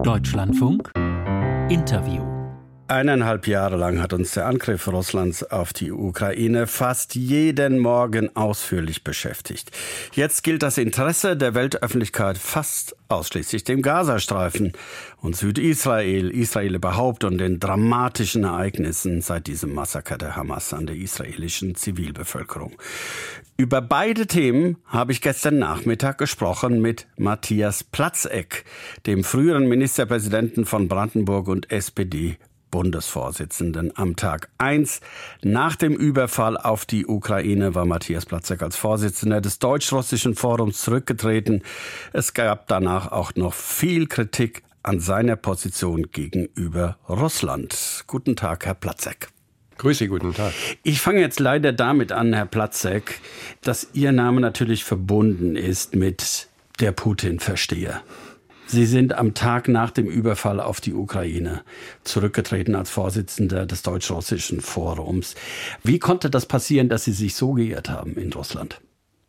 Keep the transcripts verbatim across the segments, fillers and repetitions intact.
Deutschlandfunk Interview. Eineinhalb Jahre lang hat uns der Angriff Russlands auf die Ukraine fast jeden Morgen ausführlich beschäftigt. Jetzt gilt das Interesse der Weltöffentlichkeit fast ausschließlich dem Gazastreifen und Südisrael, Israel überhaupt und den dramatischen Ereignissen seit diesem Massaker der Hamas an der israelischen Zivilbevölkerung. Über beide Themen habe ich gestern Nachmittag gesprochen mit Matthias Platzek, dem früheren Ministerpräsidenten von Brandenburg und S P D Bundesvorsitzenden. Am Tag eins nach dem Überfall auf die Ukraine war Matthias Platzek als Vorsitzender des Deutsch-Russischen Forums zurückgetreten. Es gab danach auch noch viel Kritik an seiner Position gegenüber Russland. Guten Tag, Herr Platzek. Grüß Sie, guten Tag. Ich fange jetzt leider damit an, Herr Platzek, dass Ihr Name natürlich verbunden ist mit der Putin-Versteher. Sie sind am Tag nach dem Überfall auf die Ukraine zurückgetreten als Vorsitzender des Deutsch-Russischen Forums. Wie konnte das passieren, dass Sie sich so geehrt haben in Russland?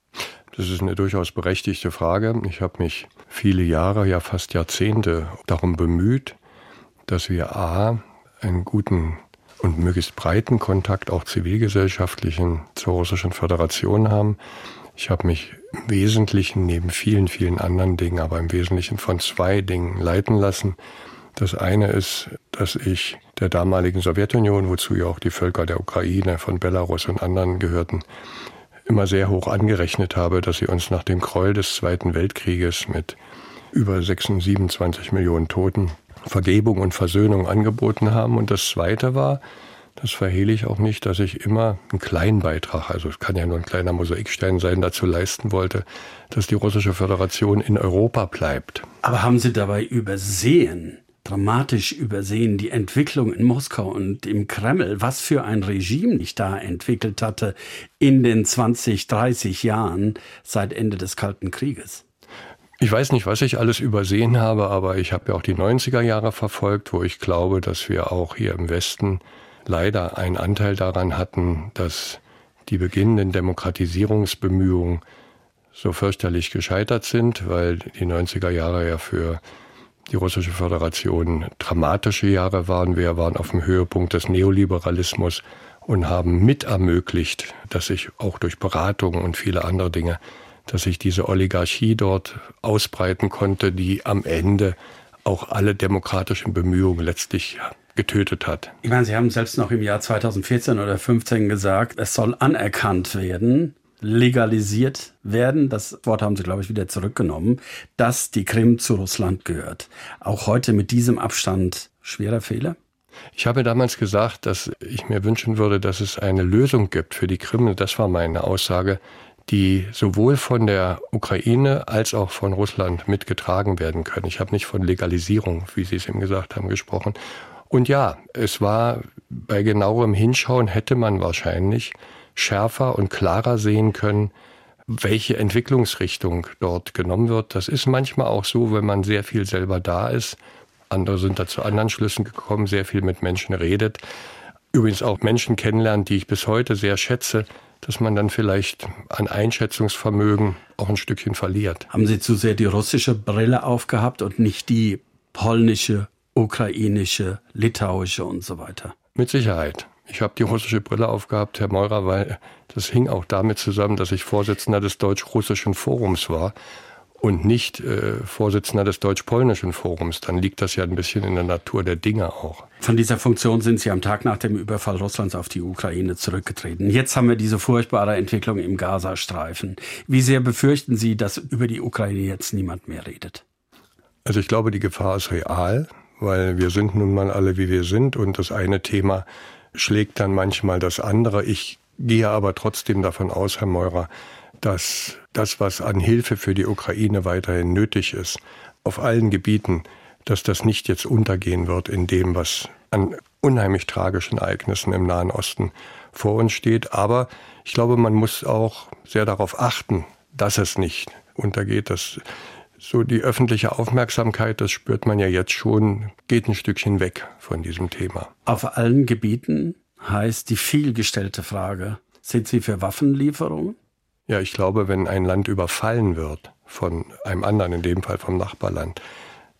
Das ist eine durchaus berechtigte Frage. Ich habe mich viele Jahre, ja fast Jahrzehnte darum bemüht, dass wir a. einen guten und möglichst breiten Kontakt, auch zivilgesellschaftlichen, zur Russischen Föderation haben. Ich habe mich im Wesentlichen, neben vielen, vielen anderen Dingen, aber im Wesentlichen von zwei Dingen leiten lassen. Das eine ist, dass ich der damaligen Sowjetunion, wozu ja auch die Völker der Ukraine, von Belarus und anderen gehörten, immer sehr hoch angerechnet habe, dass sie uns nach dem Gräuel des Zweiten Weltkrieges mit über siebenundsechzig Millionen Toten Vergebung und Versöhnung angeboten haben. Und das Zweite war, das verhehle ich auch nicht, dass ich immer einen kleinen Beitrag, also es kann ja nur ein kleiner Mosaikstein sein, dazu leisten wollte, dass die Russische Föderation in Europa bleibt. Aber haben Sie dabei übersehen, dramatisch übersehen, die Entwicklung in Moskau und im Kreml, was für ein Regime sich da entwickelt hatte in den zwanzig, dreißig Jahren seit Ende des Kalten Krieges? Ich weiß nicht, was ich alles übersehen habe, aber ich habe ja auch die neunziger Jahre verfolgt, wo ich glaube, dass wir auch hier im Westen leider einen Anteil daran hatten, dass die beginnenden Demokratisierungsbemühungen so fürchterlich gescheitert sind, weil die neunziger Jahre ja für die Russische Föderation dramatische Jahre waren. Wir waren auf dem Höhepunkt des Neoliberalismus und haben mit ermöglicht, dass sich auch durch Beratungen und viele andere Dinge, dass sich diese Oligarchie dort ausbreiten konnte, die am Ende auch alle demokratischen Bemühungen letztlich getötet hat. Ich meine, Sie haben selbst noch im Jahr zweitausendvierzehn oder fünfzehn gesagt, es soll anerkannt werden, legalisiert werden, das Wort haben Sie, glaube ich, wieder zurückgenommen, dass die Krim zu Russland gehört. Auch heute mit diesem Abstand schwerer Fehler? Ich habe damals gesagt, dass ich mir wünschen würde, dass es eine Lösung gibt für die Krim. Das war meine Aussage, die sowohl von der Ukraine als auch von Russland mitgetragen werden können. Ich habe nicht von Legalisierung, wie Sie es eben gesagt haben, gesprochen. Und ja, es war bei genauerem Hinschauen hätte man wahrscheinlich schärfer und klarer sehen können, welche Entwicklungsrichtung dort genommen wird. Das ist manchmal auch so, wenn man sehr viel selber da ist. Andere sind da zu anderen Schlüssen gekommen, sehr viel mit Menschen redet. Übrigens auch Menschen kennenlernt, die ich bis heute sehr schätze, dass man dann vielleicht an Einschätzungsvermögen auch ein Stückchen verliert. Haben Sie zu sehr die russische Brille aufgehabt und nicht die polnische, ukrainische, litauische und so weiter? Mit Sicherheit. Ich habe die russische Brille aufgehabt, Herr Meurer, weil das hing auch damit zusammen, dass ich Vorsitzender des Deutsch-Russischen Forums war und nicht äh, Vorsitzender des Deutsch-Polnischen Forums. Dann liegt das ja ein bisschen in der Natur der Dinge auch. Von dieser Funktion sind Sie am Tag nach dem Überfall Russlands auf die Ukraine zurückgetreten. Jetzt haben wir diese furchtbare Entwicklung im Gazastreifen. Wie sehr befürchten Sie, dass über die Ukraine jetzt niemand mehr redet? Also ich glaube, die Gefahr ist real, weil wir sind nun mal alle, wie wir sind. Und das eine Thema schlägt dann manchmal das andere. Ich gehe aber trotzdem davon aus, Herr Meurer, dass das, was an Hilfe für die Ukraine weiterhin nötig ist, auf allen Gebieten, dass das nicht jetzt untergehen wird in dem, was an unheimlich tragischen Ereignissen im Nahen Osten vor uns steht. Aber ich glaube, man muss auch sehr darauf achten, dass es nicht untergeht. Dass so die öffentliche Aufmerksamkeit, das spürt man ja jetzt schon, geht ein Stückchen weg von diesem Thema. Auf allen Gebieten heißt die vielgestellte Frage, sind Sie für Waffenlieferungen? Ja, ich glaube, wenn ein Land überfallen wird von einem anderen, in dem Fall vom Nachbarland,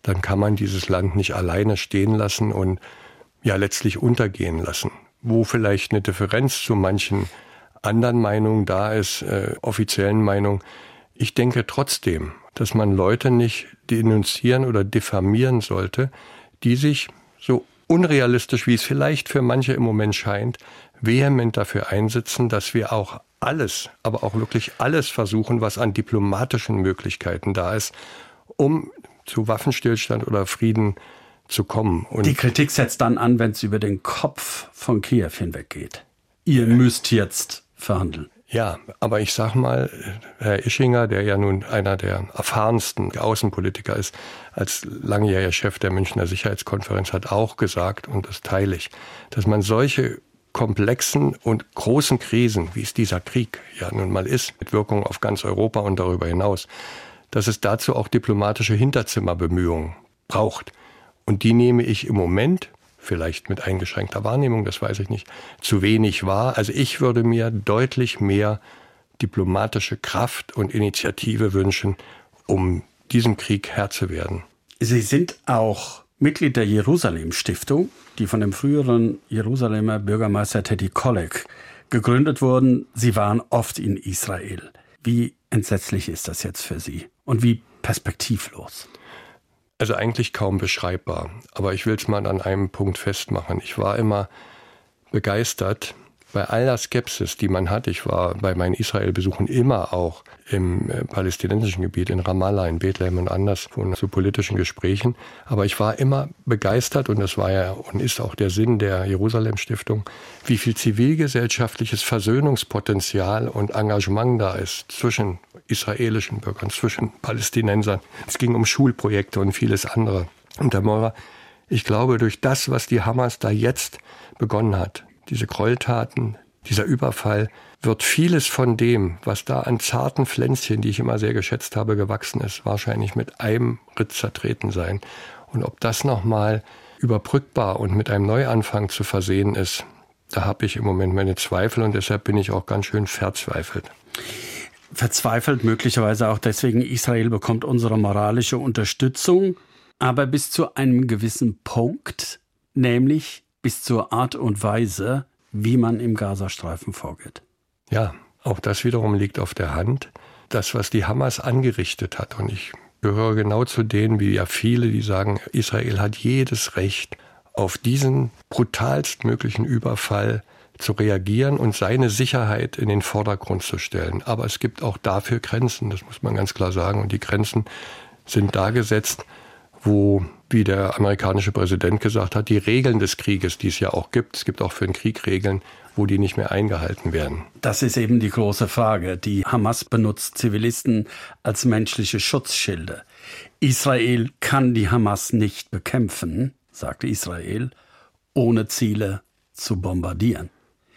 dann kann man dieses Land nicht alleine stehen lassen und ja letztlich untergehen lassen. Wo vielleicht eine Differenz zu manchen anderen Meinungen da ist, äh, offiziellen Meinungen. Ich denke trotzdem, dass man Leute nicht denunzieren oder diffamieren sollte, die sich so unrealistisch, wie es vielleicht für manche im Moment scheint, vehement dafür einsetzen, dass wir auch alles, aber auch wirklich alles versuchen, was an diplomatischen Möglichkeiten da ist, um zu Waffenstillstand oder Frieden zu kommen. Und die Kritik setzt dann an, wenn es über den Kopf von Kiew hinweggeht. Ihr müsst jetzt verhandeln. Ja, aber ich sag mal, Herr Ischinger, der ja nun einer der erfahrensten Außenpolitiker ist, als langjähriger Chef der Münchner Sicherheitskonferenz, hat auch gesagt, und das teile ich, dass man solche komplexen und großen Krisen, wie es dieser Krieg ja nun mal ist, mit Wirkung auf ganz Europa und darüber hinaus, dass es dazu auch diplomatische Hinterzimmerbemühungen braucht. Und die nehme ich im Moment, vielleicht mit eingeschränkter Wahrnehmung, das weiß ich nicht, zu wenig wahr. Also ich würde mir deutlich mehr diplomatische Kraft und Initiative wünschen, um diesem Krieg Herr zu werden. Sie sind auch Mitglied der Jerusalem-Stiftung, die von dem früheren Jerusalemer Bürgermeister Teddy Kollek gegründet wurden. Sie waren oft in Israel. Wie entsetzlich ist das jetzt für Sie und wie perspektivlos? Also eigentlich kaum beschreibbar, aber ich will es mal an einem Punkt festmachen. Ich war immer begeistert bei aller Skepsis, die man hat. Ich war bei meinen Israel-Besuchen immer auch im äh, palästinensischen Gebiet, in Ramallah, in Bethlehem und anderswo zu politischen Gesprächen. Aber ich war immer begeistert, und das war ja und ist auch der Sinn der Jerusalem-Stiftung, wie viel zivilgesellschaftliches Versöhnungspotenzial und Engagement da ist zwischen israelischen Bürgern, zwischen Palästinensern. Es ging um Schulprojekte und vieles andere. Und Herr Meurer, ich glaube, durch das, was die Hamas da jetzt begonnen hat, diese Gräueltaten, dieser Überfall, wird vieles von dem, was da an zarten Pflänzchen, die ich immer sehr geschätzt habe, gewachsen ist, wahrscheinlich mit einem Ritt zertreten sein. Und ob das nochmal überbrückbar und mit einem Neuanfang zu versehen ist, da habe ich im Moment meine Zweifel, und deshalb bin ich auch ganz schön verzweifelt. Verzweifelt möglicherweise auch deswegen, Israel bekommt unsere moralische Unterstützung, aber bis zu einem gewissen Punkt, nämlich bis zur Art und Weise, wie man im Gazastreifen vorgeht. Ja, auch das wiederum liegt auf der Hand. Das, was die Hamas angerichtet hat, und ich gehöre genau zu denen, wie ja viele, die sagen, Israel hat jedes Recht, auf diesen brutalstmöglichen Überfall zu reagieren und seine Sicherheit in den Vordergrund zu stellen. Aber es gibt auch dafür Grenzen, das muss man ganz klar sagen. Und die Grenzen sind da gesetzt, wo, wie der amerikanische Präsident gesagt hat, die Regeln des Krieges, die es ja auch gibt, es gibt auch für den Krieg Regeln, wo die nicht mehr eingehalten werden. Das ist eben die große Frage. Die Hamas benutzt Zivilisten als menschliche Schutzschilde. Israel kann die Hamas nicht bekämpfen, sagt Israel, ohne Ziele zu bombardieren.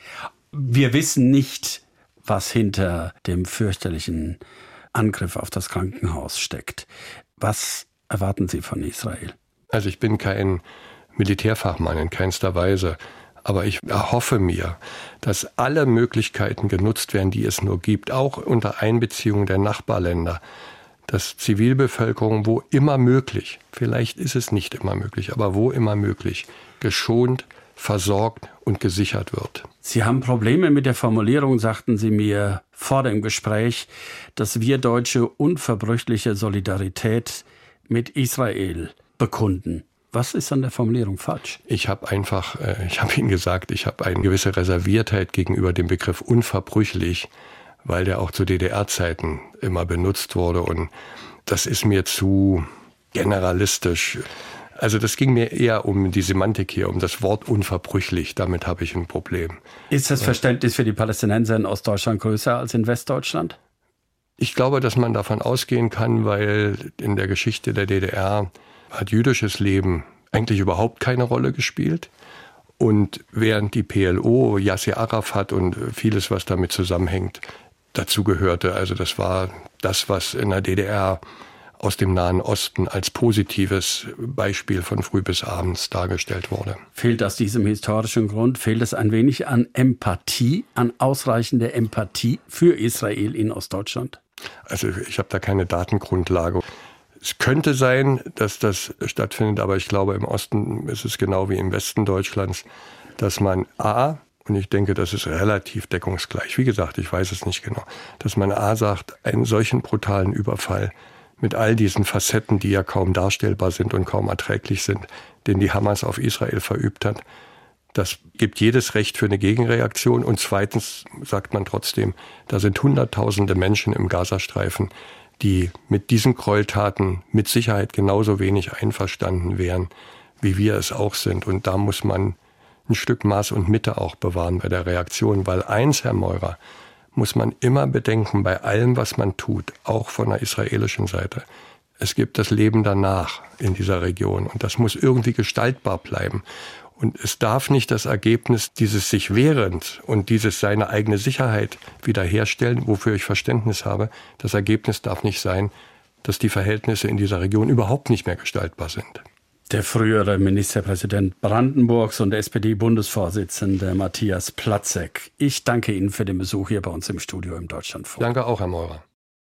Wir wissen nicht, was hinter dem fürchterlichen Angriff auf das Krankenhaus steckt. Was erwarten Sie von Israel? Also ich bin kein Militärfachmann in keinster Weise, aber ich erhoffe mir, dass alle Möglichkeiten genutzt werden, die es nur gibt, auch unter Einbeziehung der Nachbarländer, dass Zivilbevölkerung, wo immer möglich, vielleicht ist es nicht immer möglich, aber wo immer möglich, geschont, versorgt und gesichert wird. Sie haben Probleme mit der Formulierung, sagten Sie mir vor dem Gespräch, dass wir Deutsche unverbrüchliche Solidarität mit Israel bekunden. Was ist an der Formulierung falsch? Ich habe einfach, ich habe Ihnen gesagt, ich habe eine gewisse Reserviertheit gegenüber dem Begriff unverbrüchlich, weil der auch zu D D R-Zeiten immer benutzt wurde, und das ist mir zu generalistisch. Also das ging mir eher um die Semantik hier, um das Wort unverbrüchlich. Damit habe ich ein Problem. Ist das Verständnis für die Palästinenser in Ostdeutschland größer als in Westdeutschland? Ich glaube, dass man davon ausgehen kann, weil in der Geschichte der D D R hat jüdisches Leben eigentlich überhaupt keine Rolle gespielt. Und während die P L O, Yasser Arafat und vieles, was damit zusammenhängt, dazu gehörte. Also das war das, was in der D D R aus dem Nahen Osten als positives Beispiel von früh bis abends dargestellt wurde. Fehlt aus diesem historischen Grund, fehlt es ein wenig an Empathie, an ausreichender Empathie für Israel in Ostdeutschland? Also ich habe da keine Datengrundlage. Es könnte sein, dass das stattfindet, aber ich glaube, im Osten ist es genau wie im Westen Deutschlands, dass man A, und ich denke, das ist relativ deckungsgleich, wie gesagt, ich weiß es nicht genau, dass man A sagt, einen solchen brutalen Überfall mit all diesen Facetten, die ja kaum darstellbar sind und kaum erträglich sind, den die Hamas auf Israel verübt hat, das gibt jedes Recht für eine Gegenreaktion. Und zweitens sagt man trotzdem, da sind Hunderttausende Menschen im Gazastreifen, die mit diesen Gräueltaten mit Sicherheit genauso wenig einverstanden wären, wie wir es auch sind. Und da muss man ein Stück Maß und Mitte auch bewahren bei der Reaktion. Weil eins, Herr Meurer, muss man immer bedenken, bei allem, was man tut, auch von der israelischen Seite. Es gibt das Leben danach in dieser Region und das muss irgendwie gestaltbar bleiben. Und es darf nicht das Ergebnis dieses sich wehrend und dieses seine eigene Sicherheit wiederherstellen, wofür ich Verständnis habe, das Ergebnis darf nicht sein, dass die Verhältnisse in dieser Region überhaupt nicht mehr gestaltbar sind. Der frühere Ministerpräsident Brandenburgs und S P D-Bundesvorsitzende Matthias Platzek. Ich danke Ihnen für den Besuch hier bei uns im Studio im Deutschlandfunk. Danke auch, Herr Meurer.